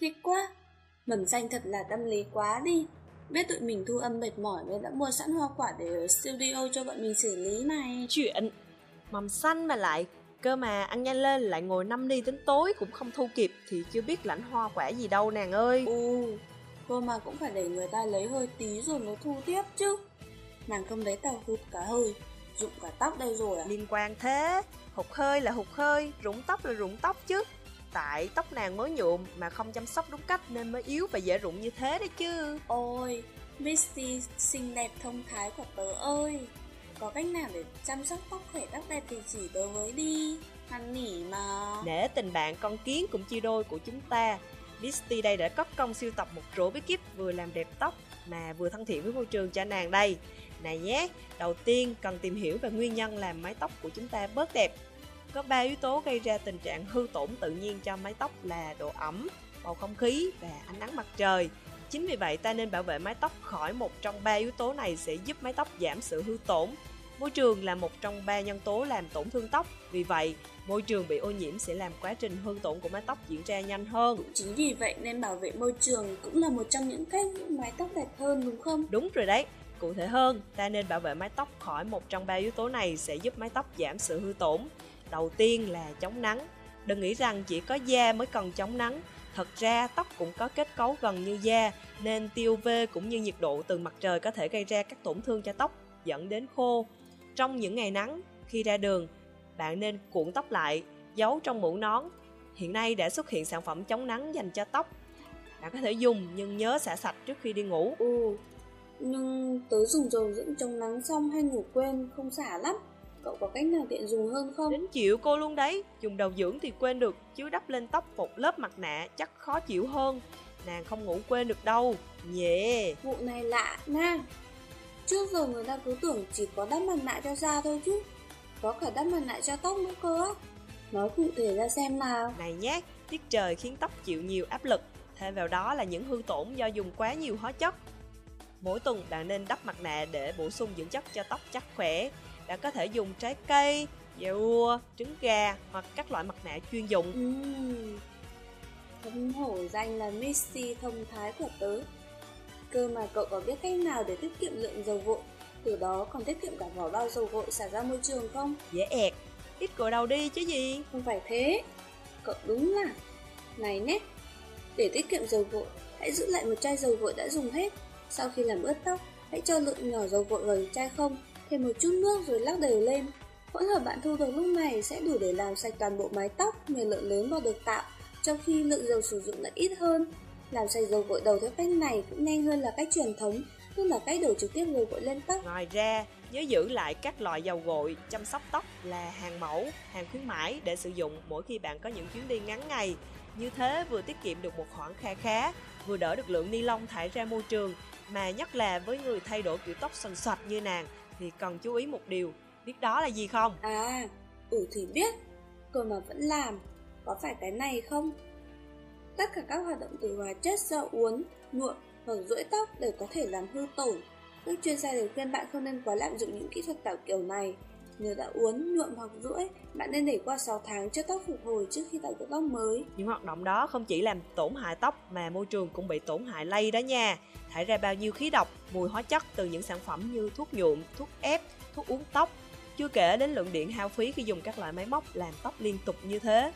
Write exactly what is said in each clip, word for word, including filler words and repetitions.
Thích quá. Mầm xanh thật là tâm lý quá đi. Biết tụi mình thu âm mệt mỏi nên đã mua sẵn hoa quả để ở studio cho bọn mình xử lý này. Chuyện mầm xanh mà lại, cơ mà ăn nhanh lên lại ngồi năm đi đến tối cũng không thu kịp thì chưa biết lãnh hoa quả gì đâu nàng ơi. Ừ, cô mà cũng phải để người ta lấy hơi tí rồi mới thu tiếp chứ. Nàng không lấy tao hụt cả hơi, rụng cả tóc đây rồi à? Liên quan thế, hụt hơi là hụt hơi, rụng tóc là rụng tóc chứ. Tại tóc nàng mới nhuộm mà không chăm sóc đúng cách nên mới yếu và dễ rụng như thế đấy chứ. Ôi, Misty xinh đẹp thông thái của tớ ơi. Có cách nào để chăm sóc tóc khỏe tóc đẹp thì chỉ tớ với đi, năn nỉ mà. Nể tình bạn con kiến cũng chia đôi của chúng ta, Misty đây đã cất công sưu tập một rổ bí kíp vừa làm đẹp tóc mà vừa thân thiện với môi trường cho nàng đây. Này nhé, đầu tiên cần tìm hiểu về nguyên nhân làm mái tóc của chúng ta bớt đẹp. Có ba yếu tố gây ra tình trạng hư tổn tự nhiên cho mái tóc là độ ẩm, bầu không khí và ánh nắng mặt trời. Chính vì vậy ta nên bảo vệ mái tóc khỏi một trong ba yếu tố này sẽ giúp mái tóc giảm sự hư tổn. Môi trường là một trong ba nhân tố làm tổn thương tóc, vì vậy môi trường bị ô nhiễm sẽ làm quá trình hư tổn của mái tóc diễn ra nhanh hơn. Chính vì vậy nên bảo vệ môi trường cũng là một trong những cách giúp mái tóc đẹp hơn đúng không? Đúng rồi đấy. Cụ thể hơn, ta nên bảo vệ mái tóc khỏi một trong ba yếu tố này sẽ giúp mái tóc giảm sự hư tổn. Đầu tiên là chống nắng. Đừng nghĩ rằng chỉ có da mới cần chống nắng. Thật ra tóc cũng có kết cấu gần như da, nên tia u vê cũng như nhiệt độ từ mặt trời có thể gây ra các tổn thương cho tóc, dẫn đến khô. Trong những ngày nắng, khi ra đường, bạn nên cuộn tóc lại, giấu trong mũ nón. Hiện nay đã xuất hiện sản phẩm chống nắng dành cho tóc. Bạn có thể dùng nhưng nhớ xả sạch trước khi đi ngủ. Ừ, nhưng tớ dùng dầu dưỡng chống nắng xong hay ngủ quên không xả lắm. Cậu có cách nào tiện dùng hơn không? Đến chịu cô luôn đấy. Dùng dầu dưỡng thì quên được, chứ đắp lên tóc một lớp mặt nạ chắc khó chịu hơn. Nàng không ngủ quên được đâu. Nhẹ yeah. Vụ này lạ nha. Trước giờ người ta cứ tưởng chỉ có đắp mặt nạ cho da thôi chứ. Có cả đắp mặt nạ cho tóc nữa cơ á. Nói cụ thể ra xem nào. Này nhé, tiết trời khiến tóc chịu nhiều áp lực. Thêm vào đó là những hư tổn do dùng quá nhiều hóa chất. Mỗi tuần bạn nên đắp mặt nạ để bổ sung dưỡng chất cho tóc chắc khỏe. Bạn có thể dùng trái cây, dầu ua, trứng gà hoặc các loại mặt nạ chuyên dụng. Uhm, Thâm hổ danh là Misty thông thái của tớ. Cơ mà cậu có biết cách nào để tiết kiệm lượng dầu gội, từ đó còn tiết kiệm cả vỏ bao dầu gội xả ra môi trường không? Dễ ẹt, ít gội đầu đi chứ gì. Không phải thế, cậu đúng là. Này nhé, để tiết kiệm dầu gội, hãy giữ lại một chai dầu gội đã dùng hết. Sau khi làm ướt tóc, hãy cho lượng nhỏ dầu gội vào chai không, thêm một chút nước rồi lắc đều lên. Hỗn hợp bạn thu được lúc này sẽ đủ để làm sạch toàn bộ mái tóc nhờ lượng lớn bọt được tạo, trong khi lượng dầu sử dụng lại ít hơn. Làm sạch dầu gội đầu theo cách này cũng nhanh hơn là cách truyền thống, tức là cách đổ trực tiếp dầu gội lên tóc. Ngoài ra, nhớ giữ lại các loại dầu gội chăm sóc tóc là hàng mẫu, hàng khuyến mãi để sử dụng mỗi khi bạn có những chuyến đi ngắn ngày. Như thế vừa tiết kiệm được một khoản kha khá, vừa đỡ được lượng ni lông thải ra môi trường. Mà nhất là với người thay đổi kiểu tóc xoăn xoạch như nàng thì cần chú ý một điều, biết đó là gì không? À, ừ thì biết, cơ mà vẫn làm, có phải cái này không? Tất cả các hoạt động từ hóa chất do uốn, nhuộm hoặc duỗi tóc đều có thể làm hư tổn. Các chuyên gia đều khuyên bạn không nên quá lạm dụng những kỹ thuật tạo kiểu này. Nếu đã uốn, nhuộm hoặc duỗi, bạn nên để qua sáu tháng cho tóc phục hồi trước khi tạo kiểu tóc mới. Những hoạt động đó không chỉ làm tổn hại tóc mà môi trường cũng bị tổn hại lây đó nha. Thải ra bao nhiêu khí độc, mùi hóa chất từ những sản phẩm như thuốc nhuộm, thuốc ép, thuốc uống tóc. Chưa kể đến lượng điện hao phí khi dùng các loại máy móc làm tóc liên tục như thế.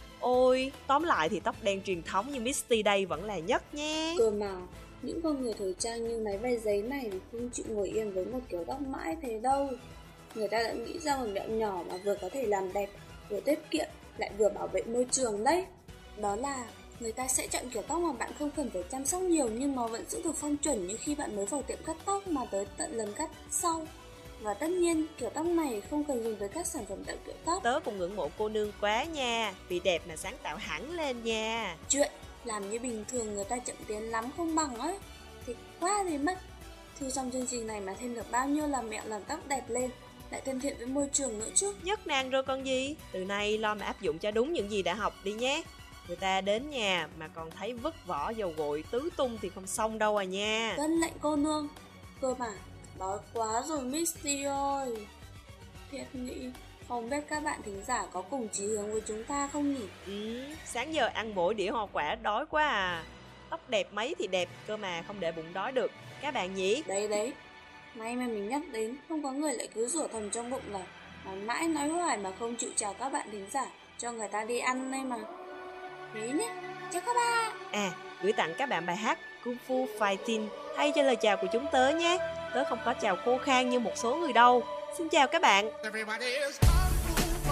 Ôi, tóm lại thì tóc đen truyền thống như Misty đây vẫn là nhất nhé. Cơ mà, những con người thời trang như máy bay giấy này thì không chịu ngồi yên với một kiểu tóc mãi thế đâu. Người ta đã nghĩ ra một mẹo nhỏ mà vừa có thể làm đẹp, vừa tiết kiệm, lại vừa bảo vệ môi trường đấy. Đó là người ta sẽ chọn kiểu tóc mà bạn không cần phải chăm sóc nhiều nhưng nó vẫn giữ được phong chuẩn như khi bạn mới vào tiệm cắt tóc mà tới tận lần cắt sau. Và tất nhiên, kiểu tóc này không cần dùng tới các sản phẩm tạo kiểu tóc. Tớ cũng ngưỡng mộ cô nương quá nha, vì đẹp mà sáng tạo hẳn lên nha. Chuyện làm như bình thường người ta chậm tiến lắm không bằng ấy, thì quá đi mất. Thu xong chương trình này mà thêm được bao nhiêu là mẹo làm tóc đẹp lên, lại thân thiện với môi trường nữa chứ. Nhất nàng rồi còn gì. Từ nay lo mà áp dụng cho đúng những gì đã học đi nhé. Người ta đến nhà mà còn thấy vứt vỏ dầu gội tứ tung thì không xong đâu à nha. Vâng lệnh cô nương. Cơ mà đói quá rồi Misty ơi. Thiệt nghĩ Không biết các bạn thính giả có cùng chí hướng với chúng ta không nhỉ? Ừ, sáng giờ ăn mỗi đĩa hoa quả đói quá à. Tóc đẹp mấy thì đẹp, cơ mà không để bụng đói được các bạn nhỉ? Đấy đấy, may mà mình nhắc đến, không có người lại cứ rủa thầm trong bụng là nói mãi nói hoài mà không chịu chào các bạn thính giả, cho người ta đi ăn đây mà. Thế nhé, chào các bạn. À, gửi tặng các bạn bài hát Kung Fu Fighting thay cho lời chào của chúng tớ nhé. Tớ không có chào khô khan như một số người đâu. Xin chào các bạn.